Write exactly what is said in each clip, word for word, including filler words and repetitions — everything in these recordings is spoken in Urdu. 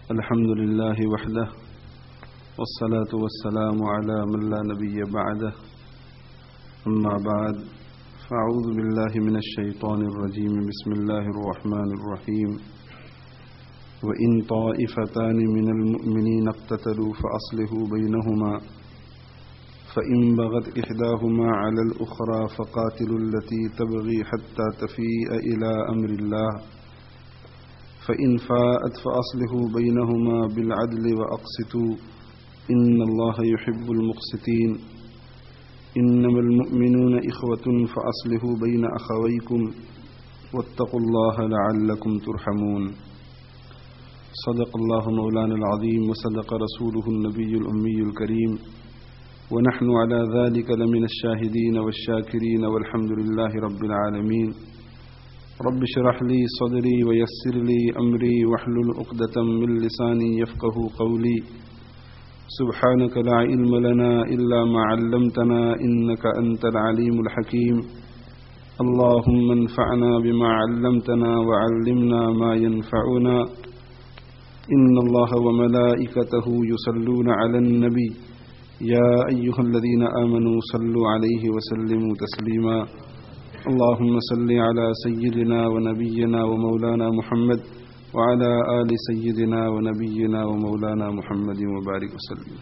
الحمد لله وحده والصلاة والسلام على من لا نبي بعده أما بعد فأعوذ بالله من الشيطان الرجيم بسم الله الرحمن الرحيم وإن طائفتان من المؤمنين اقتتلوا فأصلحوا بينهما فإن بغت إحداهما على الأخرى فقاتلوا التي تبغي حتى تفيء إلى أمر الله فإن فاءت فأصلحوا بينهما بالعدل وأقسطوا إن الله يحب المقسطين إنما المؤمنون إخوة فأصلحوا بين أخويكم واتقوا الله لعلكم ترحمون صدق الله مولانا العظيم وصدق رسوله النبي الأمي الكريم ونحن على ذلك لمن الشاهدين والشاكرين والحمد لله رب العالمين رب اشرح لي صدري ويسر لي أمري واحلل عقدة من لساني يفقهوا قولي سبحانك لا علم لنا إلا ما علمتنا إنك أنت العليم الحكيم اللهم انفعنا بما علمتنا وعلمنا ما ينفعنا إن الله وملائكته يصلون على النبي يا أيها الذين آمنوا صلوا عليه وسلموا تسليما اللهم صل على سيدنا ونبينا ومولانا محمد وعلى آل سيدنا ونبينا ومولانا محمد وبارك وسلم.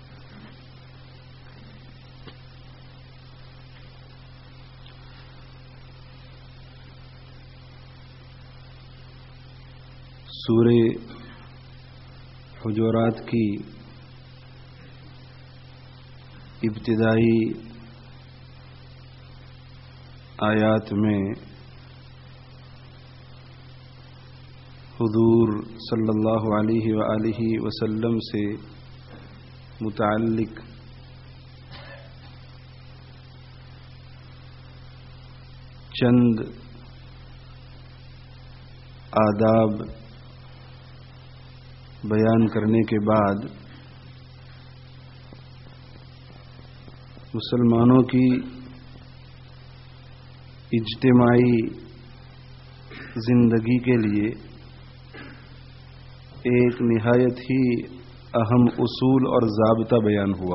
سورہ حجرات کی ابتدائی آیات میں حضور صلی اللہ علیہ وآلہ وسلم سے متعلق چند آداب بیان کرنے کے بعد مسلمانوں کی اجتماعی زندگی کے لیے ایک نہایت ہی اہم اصول اور ضابطہ بیان ہوا.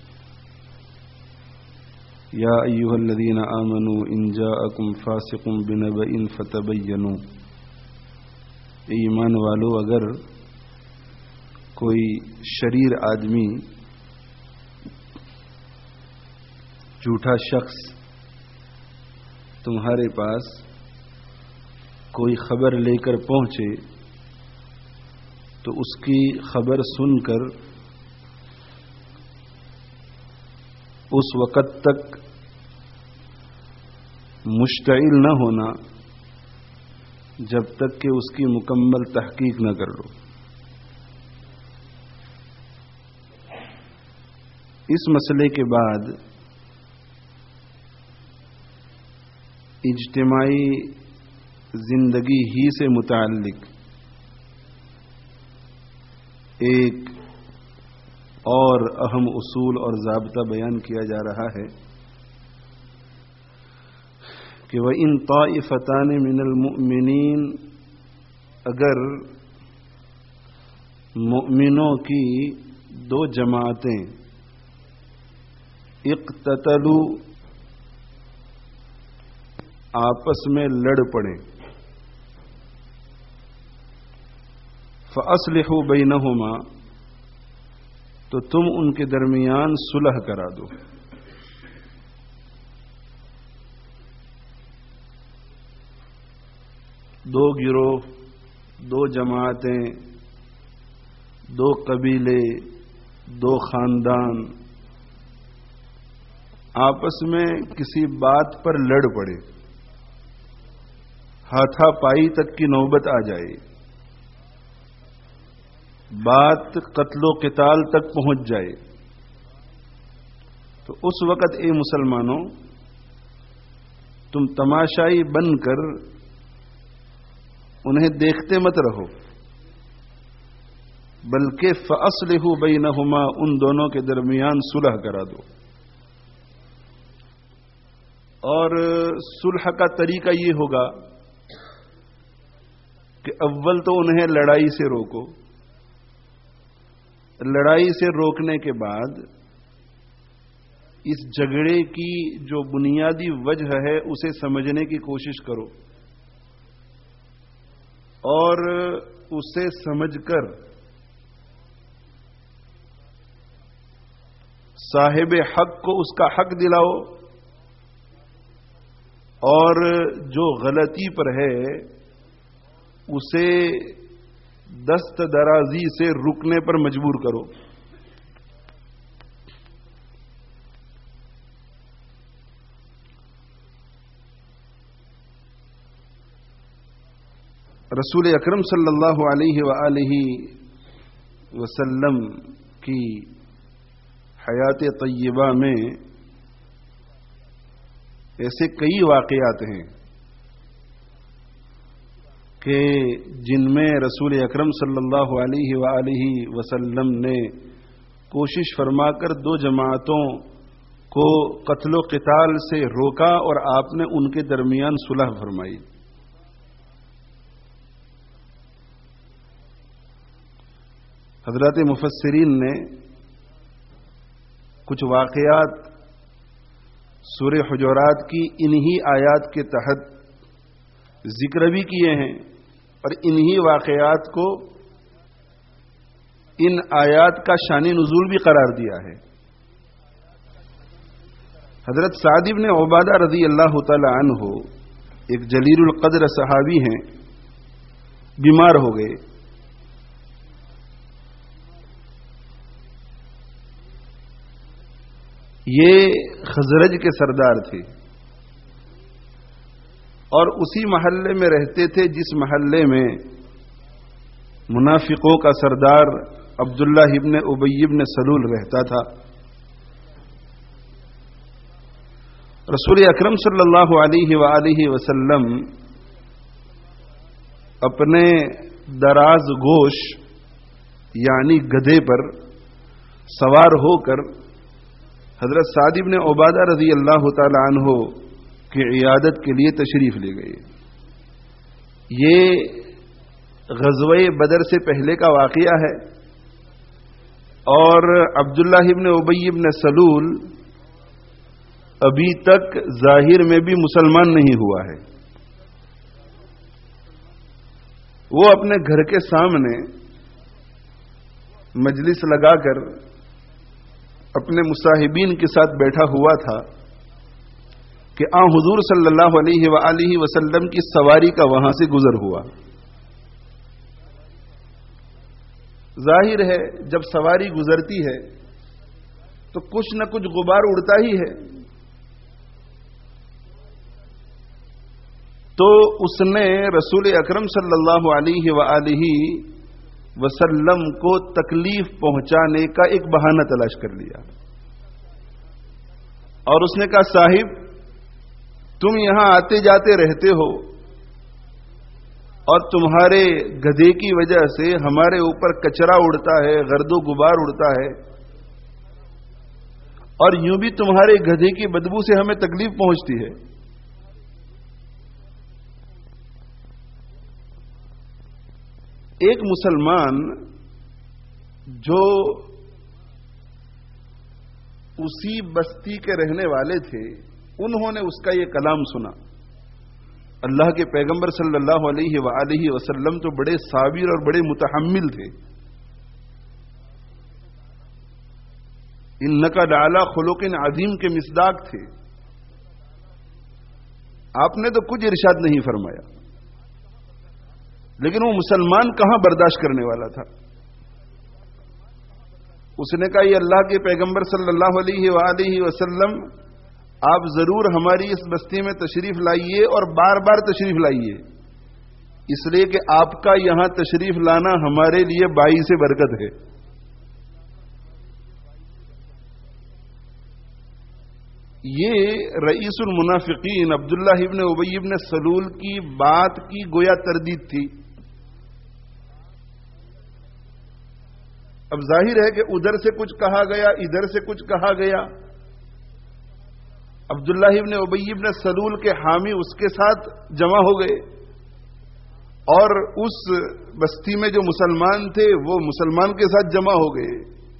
یا ایھا الذین آمنوا ان جاءکم فاسق بنبأ فتبینوا، ایمان والو اگر کوئی شریر آدمی، جھوٹا شخص تمہارے پاس کوئی خبر لے کر پہنچے تو اس کی خبر سن کر اس وقت تک مشتعل نہ ہونا جب تک کہ اس کی مکمل تحقیق نہ کر لو. اس مسئلے کے بعد اجتماعی زندگی ہی سے متعلق ایک اور اہم اصول اور ضابطہ بیان کیا جا رہا ہے کہ وَإِن طَائِفَتَانِ مِنَ الْمُؤْمِنِينَ، اگر مؤمنوں کی دو جماعتیں اقتتلوا، آپس میں لڑ پڑیں، فَأَصْلِحُوا بَيْنَهُمَا، تو تم ان کے درمیان صلح کرا دو. دو گروہ، دو جماعتیں، دو قبیلے، دو خاندان آپس میں کسی بات پر لڑ پڑے، ہاتھا پائی تک کی نوبت آ جائے، بات قتل و قتال تک پہنچ جائے، تو اس وقت اے مسلمانوں تم تماشائی بن کر انہیں دیکھتے مت رہو، بلکہ فَأَصْلِحُوا بَيْنَهُمَا، ان دونوں کے درمیان صلح کرا دو. اور صلح کا طریقہ یہ ہوگا کہ اول تو انہیں لڑائی سے روکو، لڑائی سے روکنے کے بعد اس جھگڑے کی جو بنیادی وجہ ہے اسے سمجھنے کی کوشش کرو اور اسے سمجھ کر صاحب حق کو اس کا حق دلاؤ اور جو غلطی پر ہے اسے دست درازی سے رکنے پر مجبور کرو. رسول اکرم صلی اللہ علیہ وآلہ وسلم کی حیات طیبہ میں ایسے کئی واقعات ہیں کہ جن میں رسول اکرم صلی اللہ علیہ وآلہ وسلم نے کوشش فرما کر دو جماعتوں کو قتل و قتال سے روکا اور آپ نے ان کے درمیان صلح فرمائی. حضرات مفسرین نے کچھ واقعات سورہ حجرات کی انہی آیات کے تحت ذکر بھی کیے ہیں اور انہی واقعات کو ان آیات کا شان نزول بھی قرار دیا ہے. حضرت سعد بن عبادہ رضی اللہ تعالی عنہ ایک جلیل القدر صحابی ہیں، بیمار ہو گئے. یہ خزرج کے سردار تھے اور اسی محلے میں رہتے تھے جس محلے میں منافقوں کا سردار عبداللہ ابن ابی ابن سلول رہتا تھا. رسول اکرم صلی اللہ علیہ وآلہ وسلم اپنے دراز گوش یعنی گدھے پر سوار ہو کر حضرت سعد بن عبادہ رضی اللہ تعالی عنہ کی عیادت کے لیے تشریف لے گئے. یہ غزوہ بدر سے پہلے کا واقعہ ہے اور عبداللہ ابن ابی ابن سلول ابھی تک ظاہر میں بھی مسلمان نہیں ہوا ہے. وہ اپنے گھر کے سامنے مجلس لگا کر اپنے مصاحبین کے ساتھ بیٹھا ہوا تھا کہ آن حضور صلی اللہ علیہ وآلہ وسلم کی سواری کا وہاں سے گزر ہوا. ظاہر ہے جب سواری گزرتی ہے تو کچھ نہ کچھ غبار اڑتا ہی ہے. تو اس نے رسول اکرم صلی اللہ علیہ وآلہ وسلم کو تکلیف پہنچانے کا ایک بہانہ تلاش کر لیا اور اس نے کہا صاحب تم یہاں آتے جاتے رہتے ہو اور تمہارے گدھے کی وجہ سے ہمارے اوپر کچرا اڑتا ہے، گرد و غبار اڑتا ہے اور یوں بھی تمہارے گدھے کی بدبو سے ہمیں تکلیف پہنچتی ہے. ایک مسلمان جو اسی بستی کے رہنے والے تھے انہوں نے اس کا یہ کلام سنا. اللہ کے پیغمبر صلی اللہ علیہ وآلہ وسلم تو بڑے صابر اور بڑے متحمل تھے. انک لعلی خلق عظیم کے مصداق تھے. آپ نے تو کچھ ارشاد نہیں فرمایا لیکن وہ مسلمان کہاں برداشت کرنے والا تھا. اس نے کہا یہ اللہ کے پیغمبر صلی اللہ علیہ وآلہ وسلم آپ ضرور ہماری اس بستی میں تشریف لائیے اور بار بار تشریف لائیے، اس لیے کہ آپ کا یہاں تشریف لانا ہمارے لیے باعث برکت ہے. یہ رئیس المنافقین عبداللہ ابن ابی ابن سلول کی بات کی گویا تردید تھی. اب ظاہر ہے کہ ادھر سے کچھ کہا گیا ادھر سے کچھ کہا گیا. عبداللہ ابن ابی ابن سلول کے حامی اس کے ساتھ جمع ہو گئے اور اس بستی میں جو مسلمان تھے وہ مسلمان کے ساتھ جمع ہو گئے،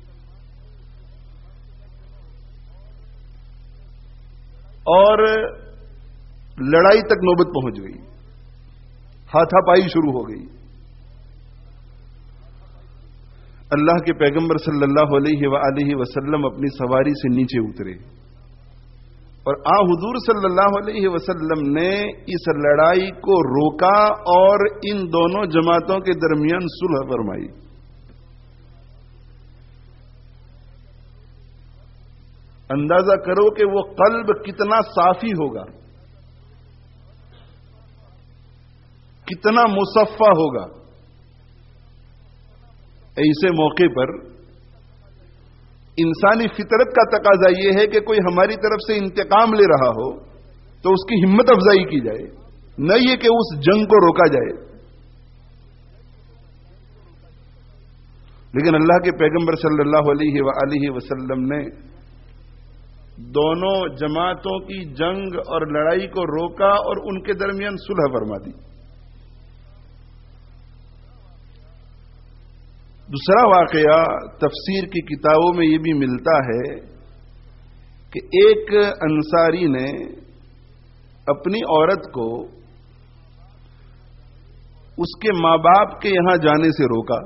اور لڑائی تک نوبت پہنچ گئی، ہاتھا پائی شروع ہو گئی۔ اللہ کے پیغمبر صلی اللہ علیہ وآلہ وسلم اپنی سواری سے نیچے اترے، اور آ حضور صلی اللہ علیہ وسلم نے اس لڑائی کو روکا اور ان دونوں جماعتوں کے درمیان صلح فرمائی۔ اندازہ کرو کہ وہ قلب کتنا صافی ہوگا، کتنا مصفا ہوگا۔ ایسے موقع پر انسانی فطرت کا تقاضا یہ ہے کہ کوئی ہماری طرف سے انتقام لے رہا ہو تو اس کی ہمت افزائی کی جائے، نہ یہ کہ اس جنگ کو روکا جائے۔ لیکن اللہ کے پیغمبر صلی اللہ علیہ وآلہ وسلم نے دونوں جماعتوں کی جنگ اور لڑائی کو روکا اور ان کے درمیان صلح فرما دی۔ دوسرا واقعہ تفسیر کی کتابوں میں یہ بھی ملتا ہے کہ ایک انصاری نے اپنی عورت کو اس کے ماں باپ کے یہاں جانے سے روکا۔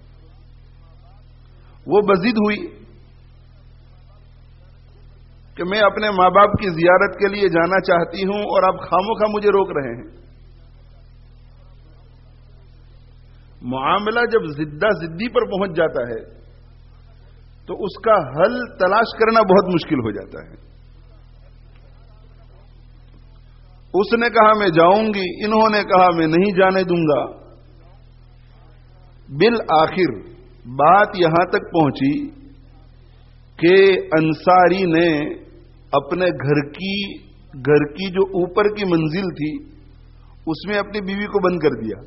وہ بضد ہوئی کہ میں اپنے ماں باپ کی زیارت کے لیے جانا چاہتی ہوں اور آپ خاموخواہ مجھے روک رہے ہیں۔ معاملہ جب زدہ زدی پر پہنچ جاتا ہے تو اس کا حل تلاش کرنا بہت مشکل ہو جاتا ہے۔ اس نے کہا میں جاؤں گی، انہوں نے کہا میں نہیں جانے دوں گا۔ بالآخر بات یہاں تک پہنچی کہ انصاری نے اپنے گھر کی گھر کی جو اوپر کی منزل تھی اس میں اپنی بیوی کو بند کر دیا۔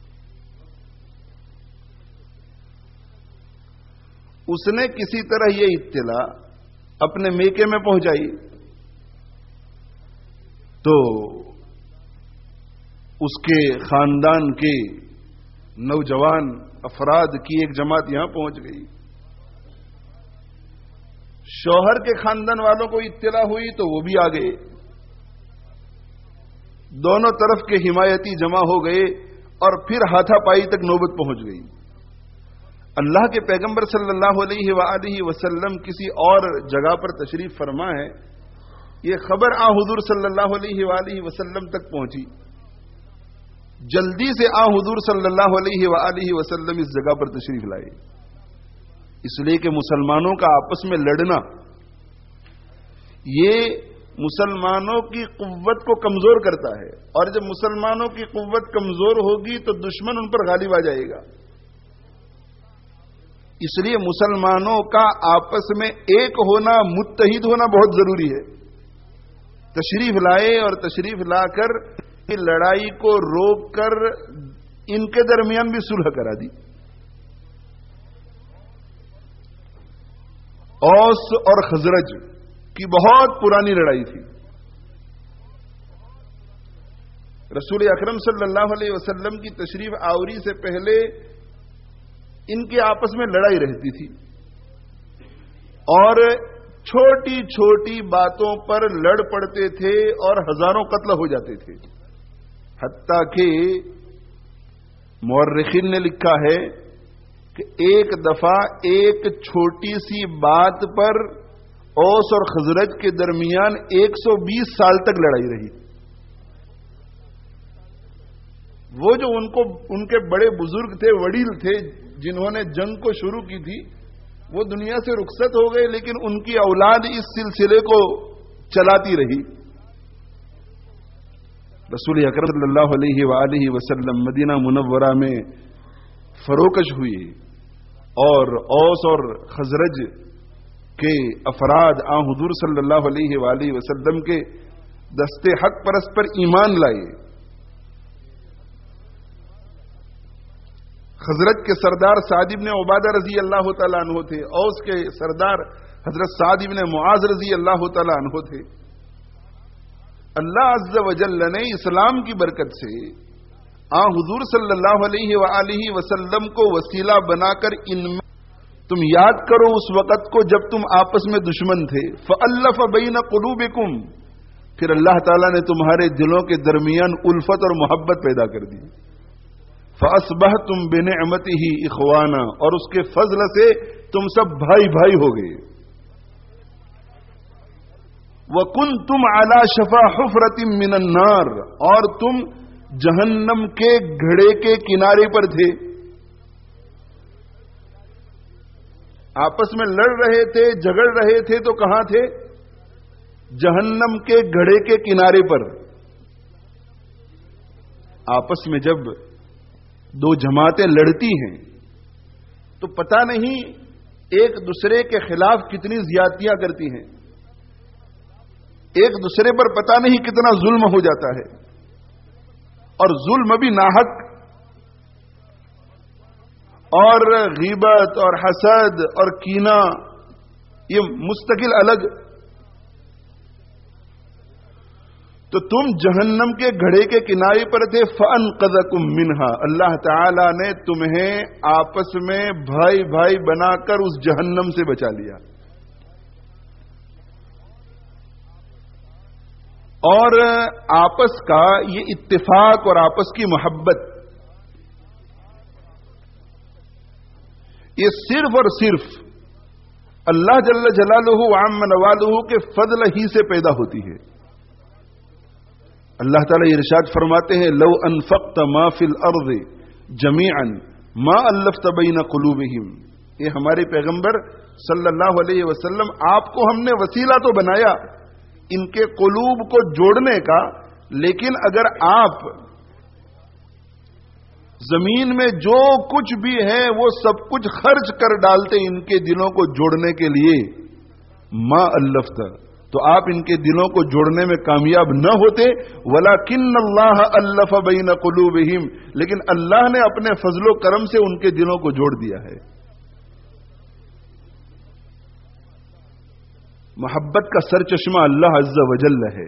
اس نے کسی طرح یہ اطلاع اپنے میکے میں پہنچائی تو اس کے خاندان کے نوجوان افراد کی ایک جماعت یہاں پہنچ گئی۔ شوہر کے خاندان والوں کو اطلاع ہوئی تو وہ بھی آ گئے۔ دونوں طرف کے حمایتی جمع ہو گئے اور پھر ہاتھا پائی تک نوبت پہنچ گئی۔ اللہ کے پیغمبر صلی اللہ علیہ وآلہ وسلم کسی اور جگہ پر تشریف فرما ہے، یہ خبر آ حضور صلی اللہ علیہ وآلہ وسلم تک پہنچی۔ جلدی سے آ حضور صلی اللہ علیہ وآلہ وسلم اس جگہ پر تشریف لائے، اس لیے کہ مسلمانوں کا آپس میں لڑنا یہ مسلمانوں کی قوت کو کمزور کرتا ہے، اور جب مسلمانوں کی قوت کمزور ہوگی تو دشمن ان پر غالب آ جائے گا۔ اس لیے مسلمانوں کا آپس میں ایک ہونا، متحد ہونا بہت ضروری ہے۔ تشریف لائے اور تشریف لا کر لڑائی کو روک کر ان کے درمیان بھی صلح کرا دی۔ اوس اور خزرج کی بہت پرانی لڑائی تھی۔ رسول اکرم صلی اللہ علیہ وسلم کی تشریف آوری سے پہلے ان کے آپس میں لڑائی رہتی تھی، اور چھوٹی چھوٹی باتوں پر لڑ پڑتے تھے اور ہزاروں قتل ہو جاتے تھے۔ حتیٰ کہ مورخین نے لکھا ہے کہ ایک دفعہ ایک چھوٹی سی بات پر اوس اور خزرج کے درمیان ایک سو بیس سال تک لڑائی رہی۔ وہ جو ان کو ان کے بڑے بزرگ تھے، وڈیل تھے، جنہوں نے جنگ کو شروع کی تھی، وہ دنیا سے رخصت ہو گئے، لیکن ان کی اولاد اس سلسلے کو چلاتی رہی۔ رسول اکرم صلی اللہ علیہ وآلہ وسلم مدینہ منورہ میں فروکش ہوئی اور اوس اور خزرج کے افراد آن حضور صلی اللہ علیہ وآلہ وسلم کے دستے حق پرست پر ایمان لائے۔ خزرج کے سردار سعد بن عبادہ رضی اللہ تعالیٰ عنہ تھے، اوس کے سردار حضرت سعد بن معاذ رضی اللہ تعالیٰ عنہ تھے۔ اللہ عز و جل نے اسلام کی برکت سے آ حضور صلی اللہ علیہ وآلہ وسلم کو وسیلہ بنا کر ان میں تم یاد کرو اس وقت کو جب تم آپس میں دشمن تھے. فَأَلَّفَ بَيْنَ قُلُوبِكُمْ، پھر اللہ تعالیٰ نے تمہارے دلوں کے درمیان الفت اور محبت پیدا کر دی. فَأَصْبَحْتُمْ بِنِعْمَتِهِ إِخْوَانًا، اور اس کے فضل سے تم سب بھائی بھائی ہو گئے. وَكُنْتُمْ عَلَى شَفَا حُفْرَةٍ مِّنَ النَّارِ، اور تم جہنم کے گھڑے کے کنارے پر تھے. آپس میں لڑ رہے تھے، جھگڑ رہے تھے تو کہاں تھے؟ جہنم کے گھڑے کے کنارے پر. آپس میں جب دو جماعتیں لڑتی ہیں تو پتہ نہیں ایک دوسرے کے خلاف کتنی زیادتیاں کرتی ہیں، ایک دوسرے پر پتہ نہیں کتنا ظلم ہو جاتا ہے، اور ظلم بھی ناحق، اور غیبت اور حسد اور کینہ یہ مستقل الگ. تو تم جہنم کے گھڑے کے کنارے پر تھے. فَأَنْقَذَكُمْ مِنْهَا، اللہ تعالی نے تمہیں آپس میں بھائی بھائی بنا کر اس جہنم سے بچا لیا. اور آپس کا یہ اتفاق اور آپس کی محبت یہ صرف اور صرف اللہ جل جلالہ وعم نوالہ کے فضل ہی سے پیدا ہوتی ہے. اللہ تعالیٰ ارشاد فرماتے ہیں لو انفقت ما فی الارض جمیعا ما الفت بین قلوبہم. یہ ہمارے پیغمبر صلی اللہ علیہ وسلم، آپ کو ہم نے وسیلہ تو بنایا ان کے قلوب کو جوڑنے کا، لیکن اگر آپ زمین میں جو کچھ بھی ہے وہ سب کچھ خرچ کر ڈالتے ان کے دلوں کو جوڑنے کے لیے، ما الفت، تو آپ ان کے دلوں کو جوڑنے میں کامیاب نہ ہوتے. وَلَكِنَّ اللَّهَ أَلَّفَ بَيْنَ قُلُوبِهِمْ، لیکن اللہ نے اپنے فضل و کرم سے ان کے دلوں کو جوڑ دیا ہے. محبت کا سرچشمہ اللہ عز و جل ہے.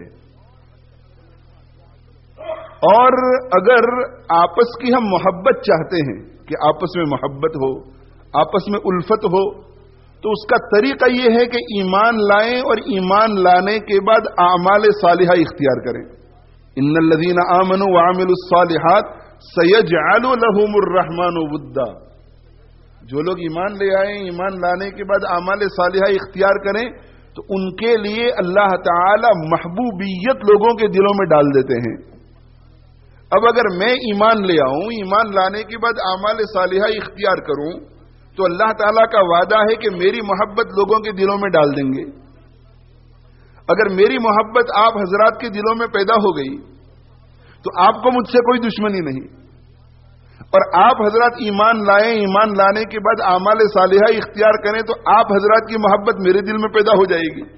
اور اگر آپس کی ہم محبت چاہتے ہیں کہ آپس میں محبت ہو، آپس میں الفت ہو، تو اس کا طریقہ یہ ہے کہ ایمان لائیں اور ایمان لانے کے بعد اعمال صالحہ اختیار کریں. ان الذین آمنوا وعملوا الصالحات سیجعل لهم الرحمن ودا. جو لوگ ایمان لے آئیں، ایمان لانے کے بعد اعمال صالحہ اختیار کریں تو ان کے لیے اللہ تعالی محبوبیت لوگوں کے دلوں میں ڈال دیتے ہیں. اب اگر میں ایمان لے آؤں، ایمان لانے کے بعد اعمال صالحہ اختیار کروں تو اللہ تعالیٰ کا وعدہ ہے کہ میری محبت لوگوں کے دلوں میں ڈال دیں گے. اگر میری محبت آپ حضرات کے دلوں میں پیدا ہو گئی تو آپ کو مجھ سے کوئی دشمنی نہیں، اور آپ حضرات ایمان لائیں، ایمان لانے کے بعد اعمال صالحہ اختیار کریں تو آپ حضرات کی محبت میرے دل میں پیدا ہو جائے گی.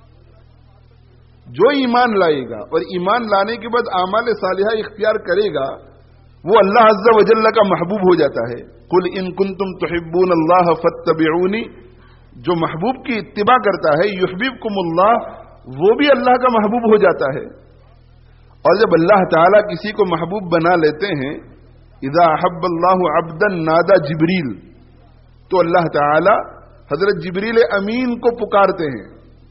جو ایمان لائے گا اور ایمان لانے کے بعد اعمال صالحہ اختیار کرے گا وہ اللہ عز و جل کا محبوب ہو جاتا ہے. قل ان کنتم تحبون اللہ فاتبعونی، جو محبوب کی اتباع کرتا ہے یحببکم اللہ، وہ بھی اللہ کا محبوب ہو جاتا ہے. اور جب اللہ تعالیٰ کسی کو محبوب بنا لیتے ہیں، اذا احب اللہ عبدا نادا جبریل، تو اللہ تعالیٰ حضرت جبریل امین کو پکارتے ہیں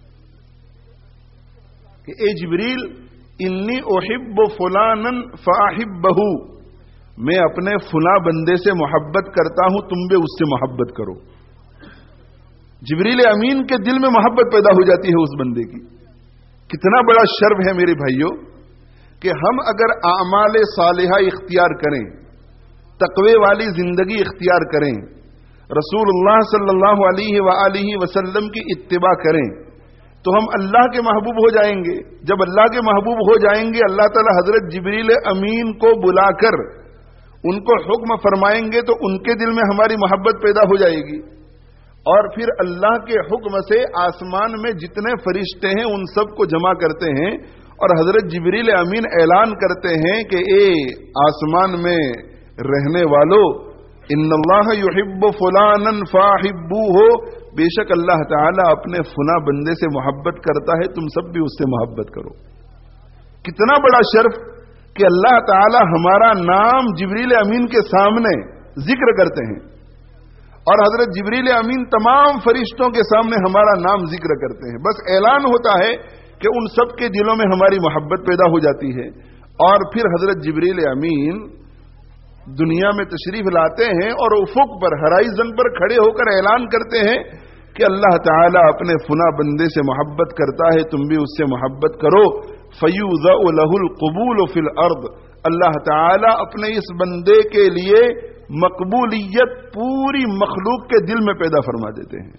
کہ اے جبریل انی احب فلانا فاحبہ، میں اپنے فلاں بندے سے محبت کرتا ہوں، تم بھی اس سے محبت کرو. جبریل امین کے دل میں محبت پیدا ہو جاتی ہے اس بندے کی. کتنا بڑا شرف ہے میرے بھائیوں کہ ہم اگر اعمال صالحہ اختیار کریں، تقوی والی زندگی اختیار کریں، رسول اللہ صلی اللہ علیہ وآلہ وسلم کی اتباع کریں تو ہم اللہ کے محبوب ہو جائیں گے. جب اللہ کے محبوب ہو جائیں گے اللہ تعالی حضرت جبریل امین کو بلا کر ان کو حکم فرمائیں گے تو ان کے دل میں ہماری محبت پیدا ہو جائے گی، اور پھر اللہ کے حکم سے آسمان میں جتنے فرشتے ہیں ان سب کو جمع کرتے ہیں اور حضرت جبریل امین اعلان کرتے ہیں کہ اے آسمان میں رہنے والو، ان اللہ یحب فلانا فاحبوہ، بے شک اللہ تعالیٰ اپنے فلاں بندے سے محبت کرتا ہے، تم سب بھی اس سے محبت کرو. کتنا بڑا شرف کہ اللہ تعالی ہمارا نام جبریل امین کے سامنے ذکر کرتے ہیں اور حضرت جبریل امین تمام فرشتوں کے سامنے ہمارا نام ذکر کرتے ہیں. بس اعلان ہوتا ہے کہ ان سب کے دلوں میں ہماری محبت پیدا ہو جاتی ہے اور پھر حضرت جبریل امین دنیا میں تشریف لاتے ہیں اور افق پر ہرائزن پر کھڑے ہو کر اعلان کرتے ہیں کہ اللہ تعالیٰ اپنے فنا بندے سے محبت کرتا ہے, تم بھی اس سے محبت کرو. فیوضع لہ القبول فی الارض, اللہ تعالیٰ اپنے اس بندے کے لیے مقبولیت پوری مخلوق کے دل میں پیدا فرما دیتے ہیں.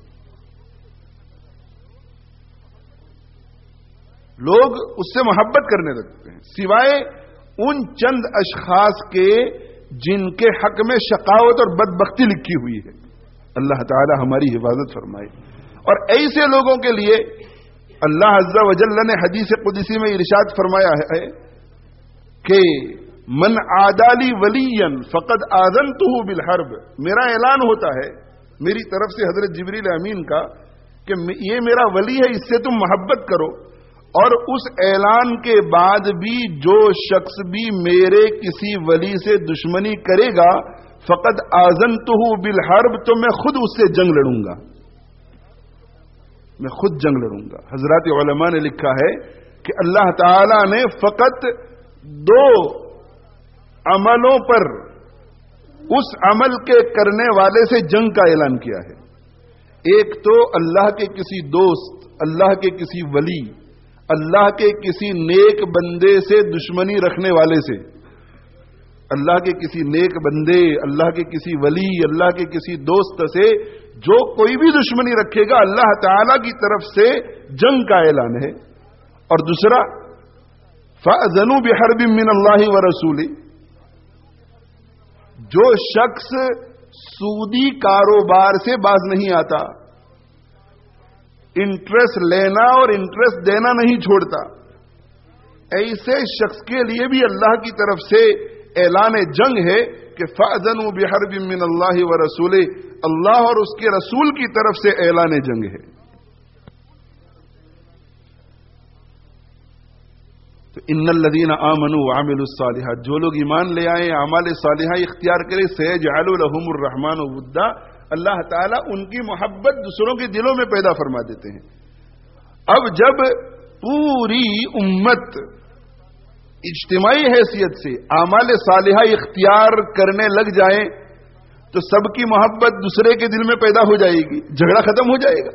لوگ اس سے محبت کرنے لگتے ہیں سوائے ان چند اشخاص کے جن کے حق میں شقاوت اور بدبختی لکھی ہوئی ہے. اللہ تعالی ہماری حفاظت فرمائے. اور ایسے لوگوں کے لیے اللہ عز و جل نے حدیث قدسی میں ارشاد فرمایا ہے کہ من عادالی ولیا فقد آذنتہ بالحرب. میرا اعلان ہوتا ہے میری طرف سے حضرت جبریل امین کا کہ یہ میرا ولی ہے, اس سے تم محبت کرو. اور اس اعلان کے بعد بھی جو شخص بھی میرے کسی ولی سے دشمنی کرے گا فقد آذنتہ بالحرب, تو میں خود اس سے جنگ لڑوں گا, میں خود جنگ لڑوں گا. حضرات علماء نے لکھا ہے کہ اللہ تعالی نے فقط دو عملوں پر اس عمل کے کرنے والے سے جنگ کا اعلان کیا ہے. ایک تو اللہ کے کسی دوست, اللہ کے کسی ولی, اللہ کے کسی نیک بندے سے دشمنی رکھنے والے سے. اللہ کے کسی نیک بندے, اللہ کے کسی ولی, اللہ کے کسی دوست سے جو کوئی بھی دشمنی رکھے گا اللہ تعالی کی طرف سے جنگ کا اعلان ہے. اور دوسرا فَأَذَنُوا بِحَرْبٍ مِّنَ اللَّهِ وَرَسُولِهِ, جو شخص سودی کاروبار سے باز نہیں آتا, انٹرسٹ لینا اور انٹرسٹ دینا نہیں چھوڑتا, ایسے شخص کے لیے بھی اللہ کی طرف سے اعلان جنگ ہے کہ فَأَذَنُوا بِحَرْبٍ مِّنَ اللَّهِ وَرَسُولِهِ, اللہ اور اس کے رسول کی طرف سے اعلان جنگ ہے. تو ان الذین آمنوا وعملوا الصالحات, جو لوگ ایمان لے آئے اعمال صالحہ اختیار کرے, سیجعل لهم الرحمن ودا, اللہ تعالیٰ ان کی محبت دوسروں کے دلوں میں پیدا فرما دیتے ہیں. اب جب پوری امت اجتماعی حیثیت سے اعمال صالحہ اختیار کرنے لگ جائیں تو سب کی محبت دوسرے کے دل میں پیدا ہو جائے گی, جھگڑا ختم ہو جائے گا.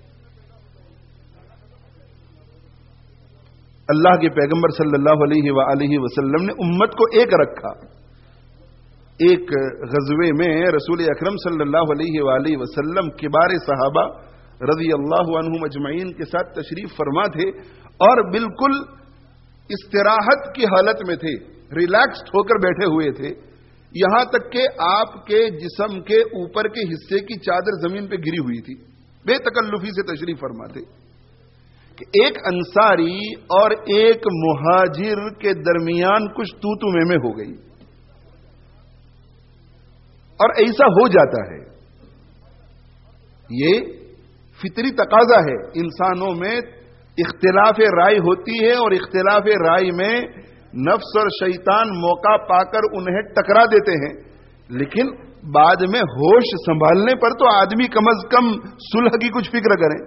اللہ کے پیغمبر صلی اللہ علیہ وآلہ وسلم نے امت کو ایک رکھا. ایک غزوے میں رسول اکرم صلی اللہ علیہ وآلہ وسلم کبار صحابہ رضی اللہ عنہم اجمعین کے ساتھ تشریف فرما تھے اور بالکل استراحت کی حالت میں تھے, ریلیکسڈ ہو کر بیٹھے ہوئے تھے, یہاں تک کہ آپ کے جسم کے اوپر کے حصے کی چادر زمین پہ گری ہوئی تھی. بے تکلفی سے تشریف فرما تھے کہ ایک انصاری اور ایک مہاجر کے درمیان کچھ تو تو میں میں ہو گئی. اور ایسا ہو جاتا ہے, یہ فطری تقاضا ہے. انسانوں میں اختلاف رائے ہوتی ہے اور اختلاف رائے میں نفس اور شیطان موقع پا کر انہیں ٹکرا دیتے ہیں, لیکن بعد میں ہوش سنبھالنے پر تو آدمی کم از کم صلح کی کچھ فکر کریں.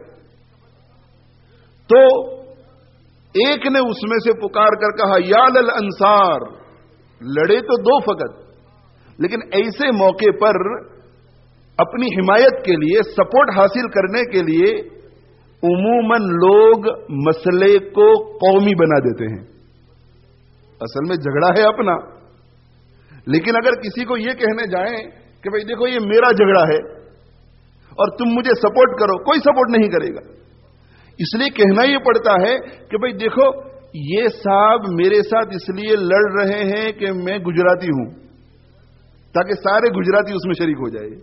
تو ایک نے اس میں سے پکار کر کہا یا للانصار, لڑے تو دو فقط, لیکن ایسے موقع پر اپنی حمایت کے لیے, سپورٹ حاصل کرنے کے لیے عموماً لوگ مسئلے کو قومی بنا دیتے ہیں. اصل میں جھگڑا ہے اپنا, لیکن اگر کسی کو یہ کہنے جائیں کہ بھئی دیکھو یہ میرا جھگڑا ہے اور تم مجھے سپورٹ کرو, کوئی سپورٹ نہیں کرے گا. اس لیے کہنا یہ پڑتا ہے کہ بھئی دیکھو یہ صاحب میرے ساتھ اس لیے لڑ رہے ہیں کہ میں گجراتی ہوں, تاکہ سارے گجراتی اس میں شریک ہو جائے.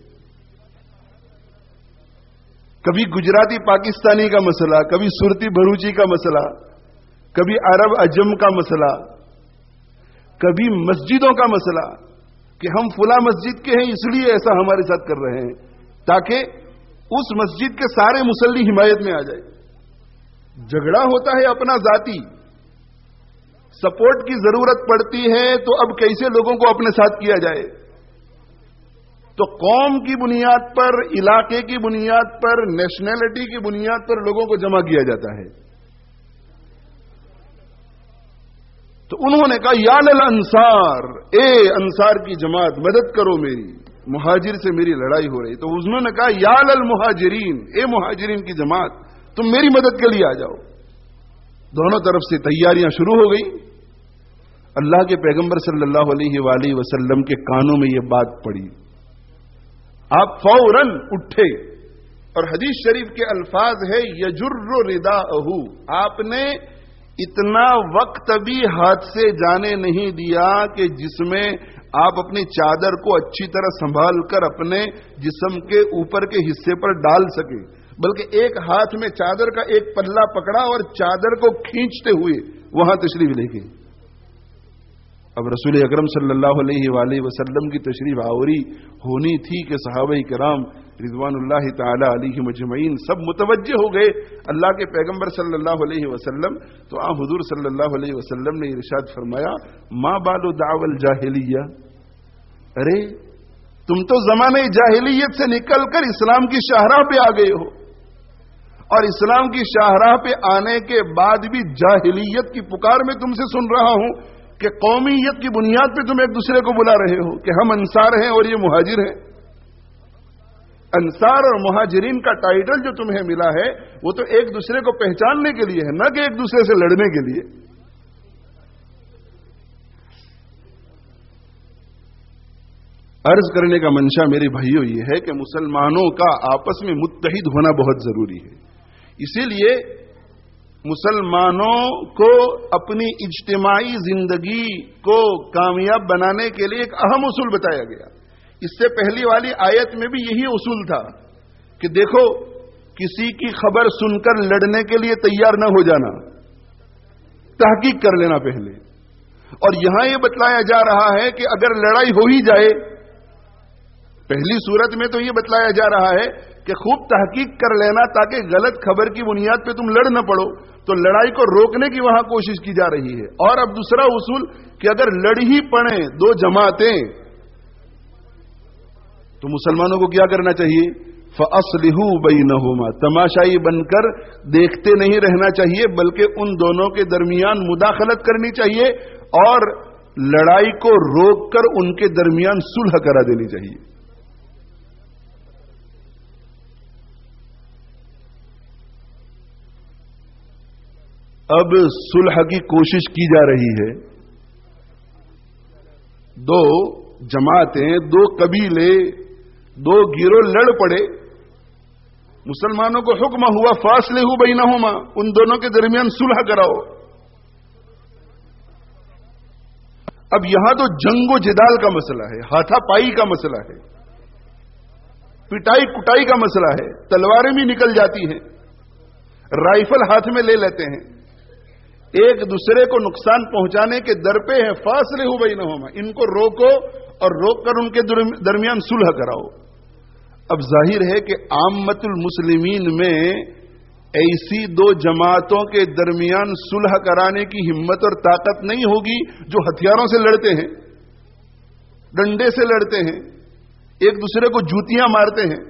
کبھی گجراتی پاکستانی کا مسئلہ, کبھی سرتی بھروچی کا مسئلہ, کبھی عرب عجم کا مسئلہ, کبھی مسجدوں کا مسئلہ کہ ہم فلاں مسجد کے ہیں اس لیے ایسا ہمارے ساتھ کر رہے ہیں, تاکہ اس مسجد کے سارے مصلی حمایت میں آ جائے. جھگڑا ہوتا ہے اپنا ذاتی, سپورٹ کی ضرورت پڑتی ہے تو اب کیسے لوگوں کو اپنے ساتھ کیا جائے؟ تو قوم کی بنیاد پر، علاقے کی بنیاد پر، نیشنلٹی کی بنیاد پر لوگوں کو جمع کیا جاتا ہے۔ تو انہوں نے کہا یا للانصار، اے انصار کی جماعت مدد کرو میری، مہاجر سے میری لڑائی ہو رہی۔ تو انہوں نے کہا یا للمہاجرین، اے مہاجرین کی جماعت تم میری مدد کے لیے آ جاؤ۔ دونوں طرف سے تیاریاں شروع ہو گئی۔ اللہ کے پیغمبر صلی اللہ علیہ وآلہ وسلم کے کانوں میں یہ بات پڑی، آپ فوراً اٹھے، اور حدیث شریف کے الفاظ ہے یجر رداءہ، آپ نے اتنا وقت بھی ہاتھ سے جانے نہیں دیا کہ جس میں آپ اپنی چادر کو اچھی طرح سنبھال کر اپنے جسم کے اوپر کے حصے پر ڈال سکے، بلکہ ایک ہاتھ میں چادر کا ایک پلہ پکڑا اور چادر کو کھینچتے ہوئے وہاں تشریف لے گئے۔ اب رسول اکرم صلی اللہ علیہ وآلہ وسلم کی تشریف آوری ہونی تھی کہ صحابہ کرام رضوان اللہ تعالی علیہم اجمعین سب متوجہ ہو گئے اللہ کے پیغمبر صلی اللہ علیہ وسلم۔ تو آن حضور صلی اللہ علیہ وسلم نے ارشاد فرمایا ما بال دعوی الجاہلیہ، ارے تم تو زمانے جاہلیت سے نکل کر اسلام کی شاہراہ پہ آ گئے ہو، اور اسلام کی شاہراہ پہ آنے کے بعد بھی جاہلیت کی پکار میں تم سے سن رہا ہوں کہ قومیت کی بنیاد پہ تم ایک دوسرے کو بلا رہے ہو کہ ہم انصار ہیں اور یہ مہاجر ہیں۔ انصار اور مہاجرین کا ٹائٹل جو تمہیں ملا ہے وہ تو ایک دوسرے کو پہچاننے کے لیے ہے، نہ کہ ایک دوسرے سے لڑنے کے لیے۔ عرض کرنے کا منشا میرے بھائیوں یہ ہے کہ مسلمانوں کا آپس میں متحد ہونا بہت ضروری ہے۔ اسی لیے مسلمانوں کو اپنی اجتماعی زندگی کو کامیاب بنانے کے لیے ایک اہم اصول بتایا گیا۔ اس سے پہلی والی آیت میں بھی یہی اصول تھا کہ دیکھو کسی کی خبر سن کر لڑنے کے لیے تیار نہ ہو جانا، تحقیق کر لینا پہلے۔ اور یہاں یہ بتلایا جا رہا ہے کہ اگر لڑائی ہو ہی جائے، پہلی صورت میں تو یہ بتلایا جا رہا ہے کہ خوب تحقیق کر لینا تاکہ غلط خبر کی بنیاد پہ تم لڑ نہ پڑو، تو لڑائی کو روکنے کی وہاں کوشش کی جا رہی ہے۔ اور اب دوسرا اصول کہ اگر لڑ ہی پڑیں دو جماعتیں تو مسلمانوں کو کیا کرنا چاہیے؟ فَأَصْلِحُوا بَيْنَهُمَا، تماشائی بن کر دیکھتے نہیں رہنا چاہیے بلکہ ان دونوں کے درمیان مداخلت کرنی چاہیے اور لڑائی کو روک کر ان کے درمیان صلح کرا دینی چاہیے۔ اب صلح کی کوشش کی جا رہی ہے، دو جماعتیں، دو قبیلے، دو گروہ لڑ پڑے، مسلمانوں کو حکم ہوا فاصلہ بینہما، ان دونوں کے درمیان صلح کراؤ۔ اب یہاں تو جنگ و جدال کا مسئلہ ہے، ہاتھا پائی کا مسئلہ ہے، پٹائی کٹائی کا مسئلہ ہے، تلواریں بھی نکل جاتی ہیں، رائفل ہاتھ میں لے لیتے ہیں، ایک دوسرے کو نقصان پہنچانے کے در پہ ہے۔ فاصلہ بینہما، ان کو روکو اور روک کر ان کے درمیان صلح کراؤ۔ اب ظاہر ہے کہ عامت المسلمین میں ایسی دو جماعتوں کے درمیان صلح کرانے کی ہمت اور طاقت نہیں ہوگی جو ہتھیاروں سے لڑتے ہیں، ڈنڈے سے لڑتے ہیں، ایک دوسرے کو جوتیاں مارتے ہیں۔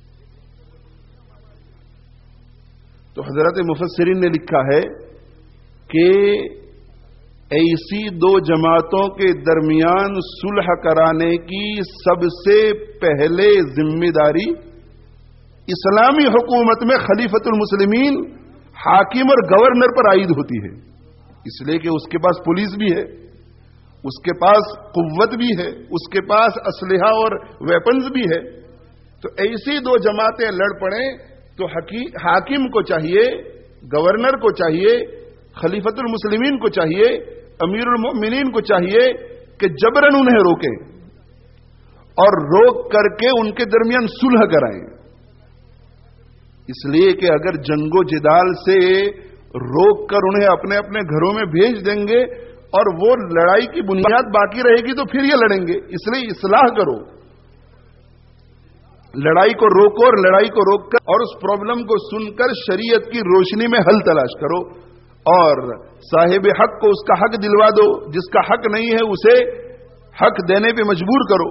تو حضرات مفسرین نے لکھا ہے کہ ایسی دو جماعتوں کے درمیان صلح کرانے کی سب سے پہلے ذمہ داری اسلامی حکومت میں خلیفۃ المسلمین، حاکم اور گورنر پر عائد ہوتی ہے، اس لیے کہ اس کے پاس پولیس بھی ہے، اس کے پاس قوت بھی ہے، اس کے پاس اسلحہ اور ویپنز بھی ہے۔ تو ایسی دو جماعتیں لڑ پڑیں تو حاکم کو چاہیے، گورنر کو چاہیے، خلیفۃ المسلمین کو چاہیے، امیر المؤمنین کو چاہیے کہ جبراً انہیں روکیں اور روک کر کے ان کے درمیان صلح کرائیں۔ اس لیے کہ اگر جنگ و جدال سے روک کر انہیں اپنے اپنے گھروں میں بھیج دیں گے اور وہ لڑائی کی بنیاد باقی رہے گی تو پھر یہ لڑیں گے۔ اس لیے اصلاح کرو، لڑائی کو روکو اور لڑائی کو روک کر اور اس پرابلم کو سن کر شریعت کی روشنی میں حل تلاش کرو اور صاحب حق کو اس کا حق دلوا دو، جس کا حق نہیں ہے اسے حق دینے پہ مجبور کرو.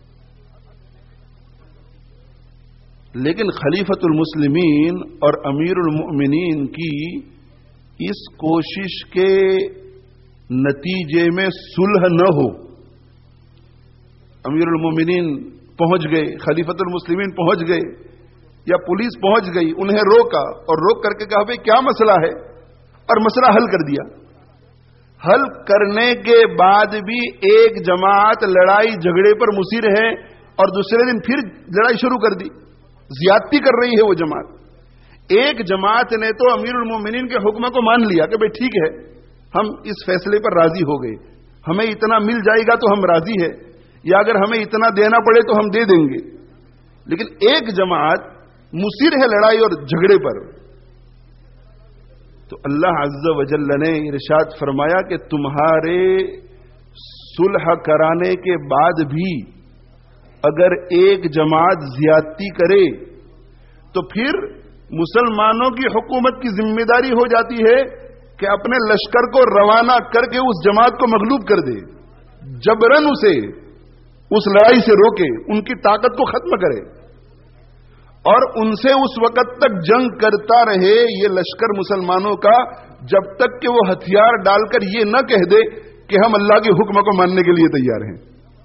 لیکن خلیفۃ المسلمین اور امیر المؤمنین کی اس کوشش کے نتیجے میں صلح نہ ہو. امیر المؤمنین پہنچ گئے، خلیفۃ المسلمین پہنچ گئے یا پولیس پہنچ گئی، انہیں روکا اور روک کر کے کہا بھائی کیا مسئلہ ہے، اور مسئلہ حل کر دیا. حل کرنے کے بعد بھی ایک جماعت لڑائی جھگڑے پر مصر ہے اور دوسرے دن پھر لڑائی شروع کر دی، زیادتی کر رہی ہے وہ جماعت. ایک جماعت نے تو امیر المومنین کے حکم کو مان لیا کہ بھئی ٹھیک ہے، ہم اس فیصلے پر راضی ہو گئے، ہمیں اتنا مل جائے گا تو ہم راضی ہے، یا اگر ہمیں اتنا دینا پڑے تو ہم دے دیں گے. لیکن ایک جماعت مصر ہے لڑائی اور جھگڑے پر. تو اللہ عز و جل نے ارشاد فرمایا کہ تمہارے صلح کرانے کے بعد بھی اگر ایک جماعت زیادتی کرے تو پھر مسلمانوں کی حکومت کی ذمہ داری ہو جاتی ہے کہ اپنے لشکر کو روانہ کر کے اس جماعت کو مغلوب کر دے، جبرن اسے اس لڑائی سے روکے، ان کی طاقت کو ختم کرے اور ان سے اس وقت تک جنگ کرتا رہے یہ لشکر مسلمانوں کا، جب تک کہ وہ ہتھیار ڈال کر یہ نہ کہہ دے کہ ہم اللہ کے حکم کو ماننے کے لیے تیار ہیں.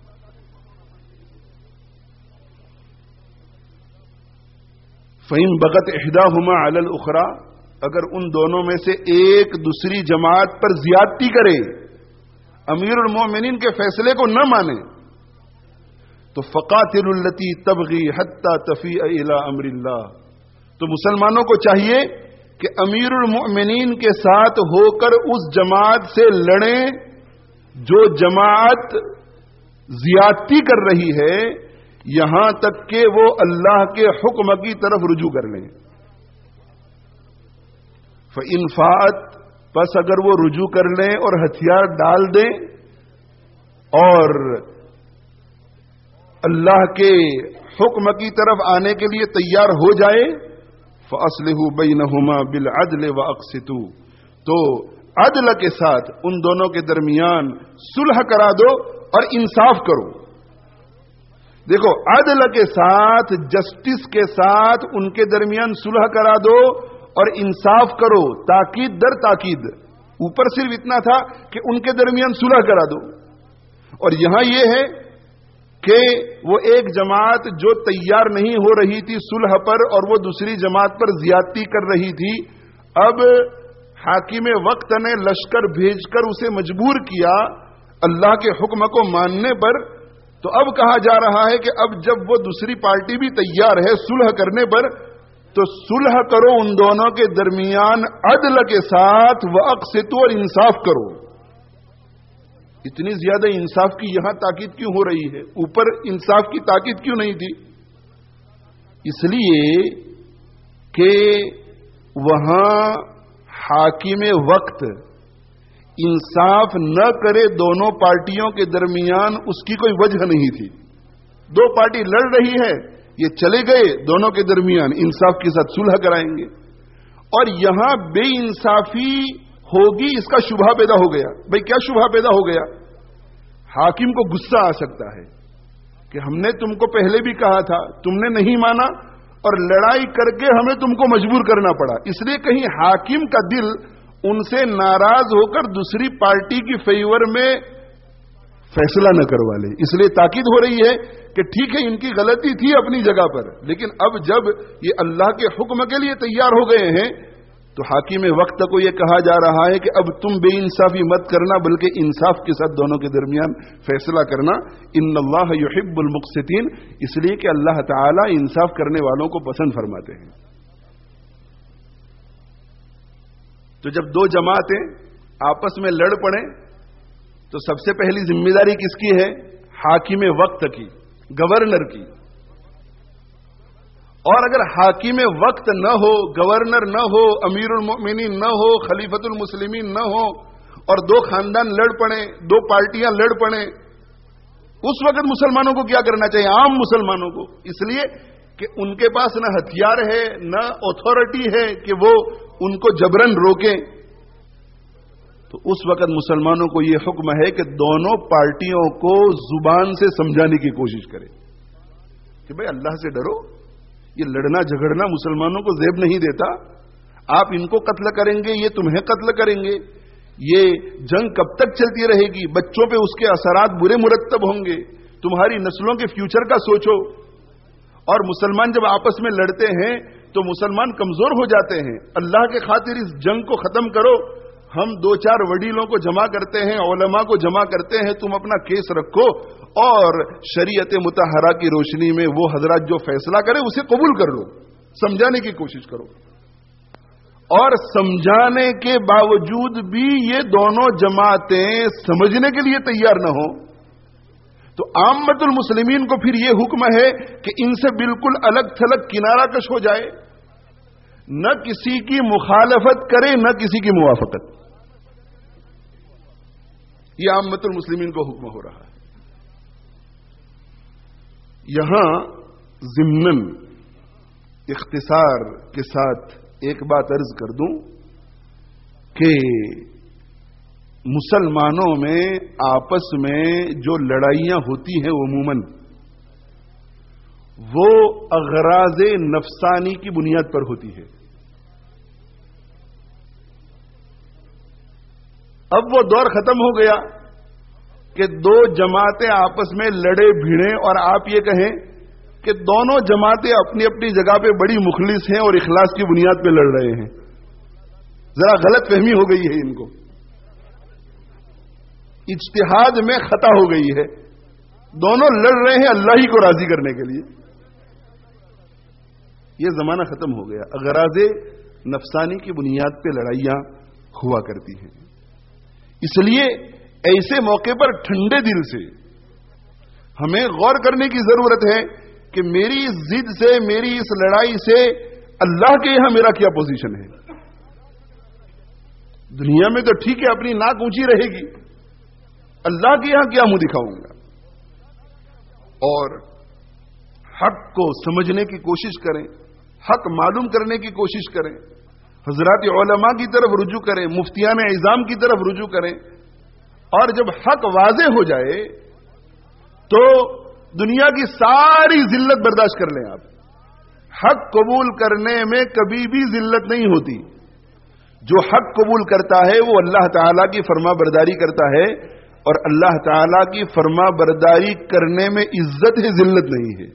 فَإِن بَغَتْ إِحْدَاهُمَا عَلَى الْأُخْرَى، اگر ان دونوں میں سے ایک دوسری جماعت پر زیادتی کرے، امیر المومنین کے فیصلے کو نہ مانے، تو فقاتل التی تبغی حتی تفیء الی امر اللہ، تو مسلمانوں کو چاہیے کہ امیر المؤمنین کے ساتھ ہو کر اس جماعت سے لڑیں جو جماعت زیادتی کر رہی ہے، یہاں تک کہ وہ اللہ کے حکم کی طرف رجوع کر لیں. فإن فاءت، پس اگر وہ رجوع کر لیں اور ہتھیار ڈال دیں اور اللہ کے حکم کی طرف آنے کے لیے تیار ہو جائے، فَأَصْلِحُوا بَيْنَهُمَا بِالْعَدْلِ وَأَقْسِطُوا، تو عدل کے ساتھ ان دونوں کے درمیان صلح کرا دو اور انصاف کرو. دیکھو، عدل کے ساتھ، جسٹس کے ساتھ ان کے درمیان صلح کرا دو اور انصاف کرو، تاکید در تاکید. اوپر صرف اتنا تھا کہ ان کے درمیان صلح کرا دو، اور یہاں یہ ہے کہ وہ ایک جماعت جو تیار نہیں ہو رہی تھی صلح پر اور وہ دوسری جماعت پر زیادتی کر رہی تھی، اب حاکم وقت نے لشکر بھیج کر اسے مجبور کیا اللہ کے حکم کو ماننے پر. تو اب کہا جا رہا ہے کہ اب جب وہ دوسری پارٹی بھی تیار ہے صلح کرنے پر، تو صلح کرو ان دونوں کے درمیان عدل کے ساتھ، واقسطوا، اور انصاف کرو. اتنی زیادہ انصاف کی یہاں تاکید کیوں ہو رہی ہے؟ اوپر انصاف کی تاکید کیوں نہیں تھی؟ اس لیے کہ وہاں حاکم وقت انصاف نہ کرے دونوں پارٹیوں کے درمیان، اس کی کوئی وجہ نہیں تھی. دو پارٹی لڑ رہی ہے، یہ چلے گئے دونوں کے درمیان انصاف کے ساتھ صلح کرائیں گے، اور یہاں بے انصافی ہوگی اس کا شبہ پیدا ہو گیا. بھئی کیا شبہ پیدا ہو گیا؟ حاکم کو غصہ آ سکتا ہے کہ ہم نے تم کو پہلے بھی کہا تھا، تم نے نہیں مانا اور لڑائی کر کے ہمیں تم کو مجبور کرنا پڑا. اس لیے کہیں حاکم کا دل ان سے ناراض ہو کر دوسری پارٹی کی فیور میں فیصلہ نہ کروا لے. اس لیے تاکید ہو رہی ہے کہ ٹھیک ہے ان کی غلطی تھی اپنی جگہ پر، لیکن اب جب یہ اللہ کے حکم کے لیے تیار ہو گئے ہیں تو حاکم وقت کو یہ کہا جا رہا ہے کہ اب تم بے انصافی مت کرنا، بلکہ انصاف کے ساتھ دونوں کے درمیان فیصلہ کرنا. ان اللہ یحب المقسطین، اس لیے کہ اللہ تعالی انصاف کرنے والوں کو پسند فرماتے ہیں. تو جب دو جماعتیں آپس میں لڑ پڑیں تو سب سے پہلی ذمہ داری کس کی ہے؟ حاکم وقت کی، گورنر کی. اور اگر حاکم وقت نہ ہو، گورنر نہ ہو، امیر المؤمنین نہ ہو، خلیفۃ المسلمین نہ ہو، اور دو خاندان لڑ پڑیں، دو پارٹیاں لڑ پڑیں، اس وقت مسلمانوں کو کیا کرنا چاہیے؟ عام مسلمانوں کو. اس لیے کہ ان کے پاس نہ ہتھیار ہے، نہ اتھارٹی ہے کہ وہ ان کو جبرن روکیں. تو اس وقت مسلمانوں کو یہ حکم ہے کہ دونوں پارٹیوں کو زبان سے سمجھانے کی کوشش کرے کہ بھائی اللہ سے ڈرو، یہ لڑنا جھگڑنا مسلمانوں کو زیب نہیں دیتا، آپ ان کو قتل کریں گے، یہ تمہیں قتل کریں گے، یہ جنگ کب تک چلتی رہے گی، بچوں پہ اس کے اثرات برے مرتب ہوں گے، تمہاری نسلوں کے فیوچر کا سوچو۔ اور مسلمان جب آپس میں لڑتے ہیں تو مسلمان کمزور ہو جاتے ہیں، اللہ کے خاطر اس جنگ کو ختم کرو۔ ہم دو چار وڈیلوں کو جمع کرتے ہیں، علماء کو جمع کرتے ہیں، تم اپنا کیس رکھو اور شریعت مطہرہ کی روشنی میں وہ حضرات جو فیصلہ کرے اسے قبول کر لو، سمجھانے کی کوشش کرو۔ اور سمجھانے کے باوجود بھی یہ دونوں جماعتیں سمجھنے کے لیے تیار نہ ہوں تو عامت المسلمین کو پھر یہ حکم ہے کہ ان سے بالکل الگ تھلگ کنارہ کش ہو جائے، نہ کسی کی مخالفت کرے نہ کسی کی موافقت۔ یہ عامت المسلمین کو حکم ہو رہا ہے۔ یہاں ضمناً اختصار کے ساتھ ایک بات عرض کر دوں کہ مسلمانوں میں آپس میں جو لڑائیاں ہوتی ہیں عموماً وہ اغراض نفسانی کی بنیاد پر ہوتی ہے۔ اب وہ دور ختم ہو گیا کہ دو جماعتیں آپس میں لڑے بھیڑیں اور آپ یہ کہیں کہ دونوں جماعتیں اپنی اپنی جگہ پہ بڑی مخلص ہیں اور اخلاص کی بنیاد پہ لڑ رہے ہیں۔ ذرا غلط فہمی ہو گئی ہے ان کو، اجتہاد میں خطا ہو گئی ہے، دونوں لڑ رہے ہیں اللہ ہی کو راضی کرنے کے لیے۔ یہ زمانہ ختم ہو گیا، اغراض نفسانی کی بنیاد پہ لڑائیاں ہوا کرتی ہیں۔ اس لیے ایسے موقع پر ٹھنڈے دل سے ہمیں غور کرنے کی ضرورت ہے کہ میری اس ضد سے، میری اس لڑائی سے اللہ کے یہاں میرا کیا پوزیشن ہے۔ دنیا میں تو ٹھیک ہے اپنی ناک اونچی رہے گی، اللہ کے یہاں کیا منہ دکھاؤں گا؟ اور حق کو سمجھنے کی کوشش کریں، حق معلوم کرنے کی کوشش کریں، حضرات علماء کی طرف رجوع کریں، مفتیان اعظام کی طرف رجوع کریں، اور جب حق واضح ہو جائے تو دنیا کی ساری ذلت برداشت کر لیں۔ آپ حق قبول کرنے میں کبھی بھی ذلت نہیں ہوتی۔ جو حق قبول کرتا ہے وہ اللہ تعالیٰ کی فرما برداری کرتا ہے، اور اللہ تعالیٰ کی فرما برداری کرنے میں عزت ہے، ذلت نہیں ہے۔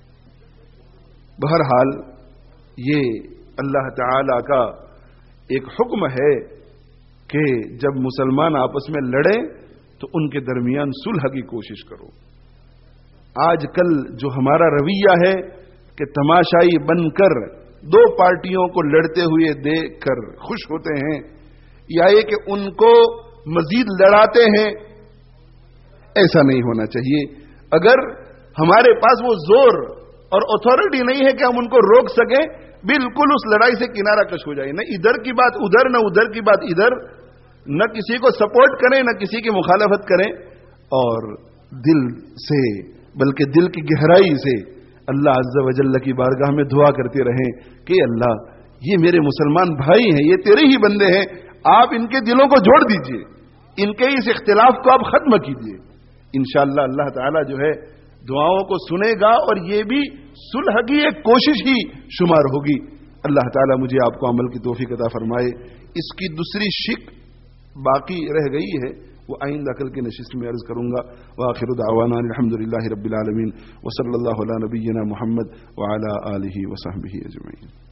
بہرحال یہ اللہ تعالیٰ کا ایک حکم ہے کہ جب مسلمان آپس میں لڑیں تو ان کے درمیان صلح کی کوشش کرو۔ آج کل جو ہمارا رویہ ہے کہ تماشائی بن کر دو پارٹیوں کو لڑتے ہوئے دیکھ کر خوش ہوتے ہیں، یا یہ کہ ان کو مزید لڑاتے ہیں، ایسا نہیں ہونا چاہیے۔ اگر ہمارے پاس وہ زور اور اتھارٹی نہیں ہے کہ ہم ان کو روک سکیں، بالکل اس لڑائی سے کنارہ کش ہو جائے، نہ ادھر کی بات ادھر نہ ادھر کی بات ادھر، نہ کسی کو سپورٹ کریں نہ کسی کی مخالفت کریں، اور دل سے بلکہ دل کی گہرائی سے اللہ عز و جل کی بارگاہ میں دعا کرتے رہیں کہ اللہ یہ میرے مسلمان بھائی ہیں، یہ تیرے ہی بندے ہیں، آپ ان کے دلوں کو جوڑ دیجئے، ان کے اس اختلاف کو آپ ختم کیجئے۔ انشاءاللہ اللہ تعالی جو ہے دعاؤں کو سنے گا، اور یہ بھی صلح کی ایک کوشش ہی شمار ہوگی۔ اللہ تعالی مجھے آپ کو عمل کی توفیق عطا فرمائے۔ اس کی دوسری شق باقی رہ گئی ہے، وہ آئندہ کل کی نشست میں عرض کروں گا۔ وآخر دعوانا الحمدللہ رب العالمین، وصلی اللہ علی نبینا محمد وعلی آلہ وصحبہ اجمعین۔